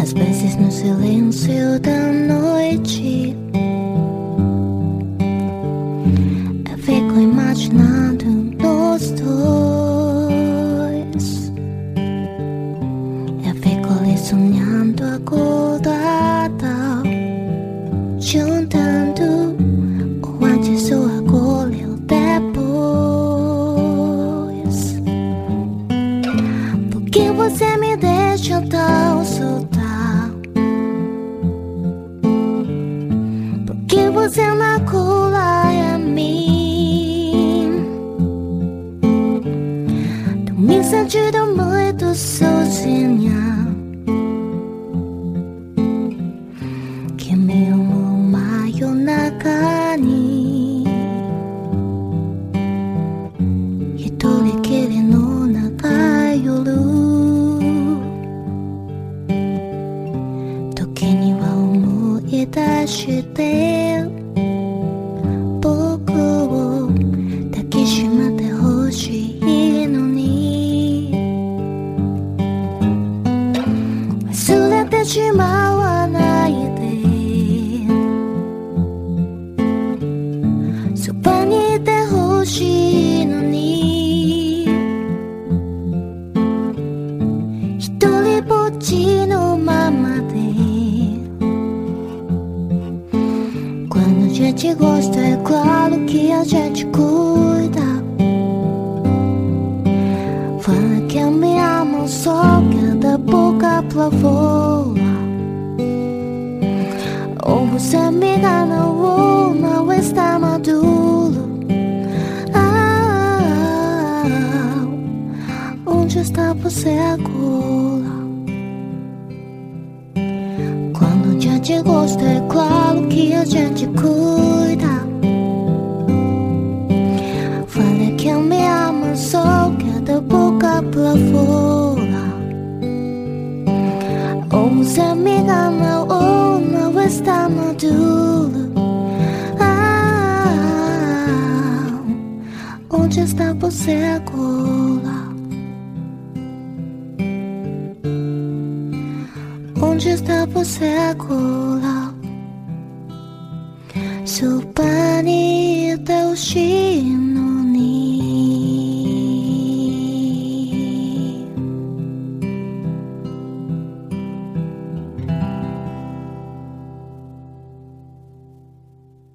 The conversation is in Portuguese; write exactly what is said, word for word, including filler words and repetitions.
Às vezes no silêncio da noite eu fico imaginando nós dois. Eu fico ali sonhando acordada, juntando o antes, o agora e o depois. Porque você me deixa tão soltar? Porque você não cola em mim? Tô me sentindo muito sozinha. Kimiを真夜中に一人きりの長い夜、時には思い出して僕を抱きしめてほしいのに、忘れてしまわないで、そばにいてほしいのに、一人ぼっちのままで。Quando a gente gosta é claro que a gente cuida. Fala que me ama só cada boca pra fora. Ou você me engana ou não está maduro. Ah, onde está você agora? Quando a gente gosta é claro que a gente cuida. Fala que me ama só cada boca pra fora. Ou você me engana ou não está maduro. Ah, onde está você agora? Onde está você agora? そばにいてほしい